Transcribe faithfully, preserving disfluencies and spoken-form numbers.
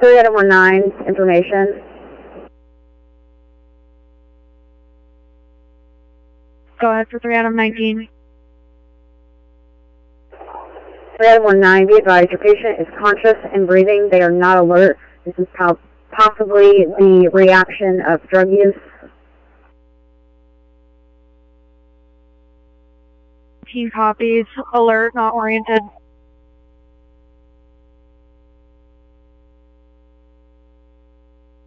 three item one nine, information. Go ahead for three item nineteen. three item one nine, be advised, your patient is conscious and breathing. They are not alert. This is po possibly the reaction of drug use. Team copies, alert, not oriented.